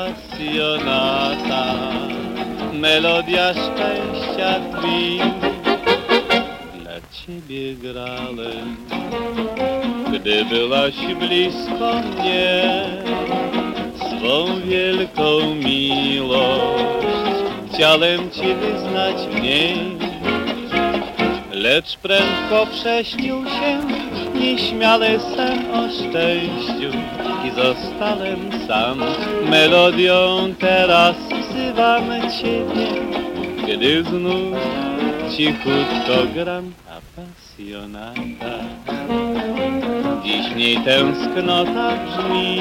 pasjonata, melodia szczęścia tkwi. Dla ciebie grałem, gdy byłaś blisko mnie, swą wielką miłość chciałem ci wyznać w niej. Lecz prędko prześnił się nieśmiały sen o szczęściu i zostałem sam. Melodią teraz wzywam ciebie, gdy znów cichutko gram apasjonata. Dziś w niej tęsknota brzmi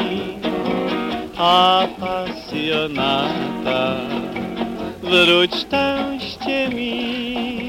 apasjonata. Wróć szczęście mi.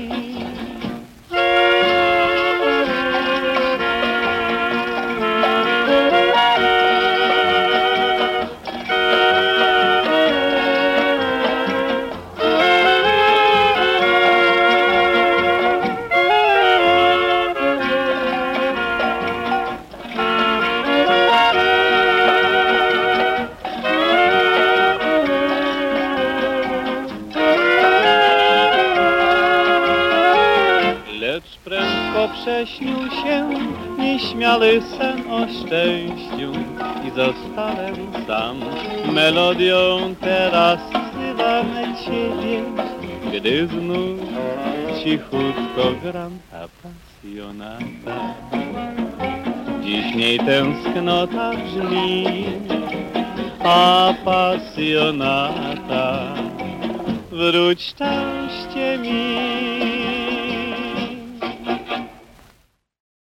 Lecz prędko prześnił się nieśmiały sen o szczęściu i zostałem sam. Melodią teraz wzywam ciebie, gdy znów cichutko gram apasjonata. Dziś w niej tęsknota brzmi apasjonata. Wróć szczęście mi.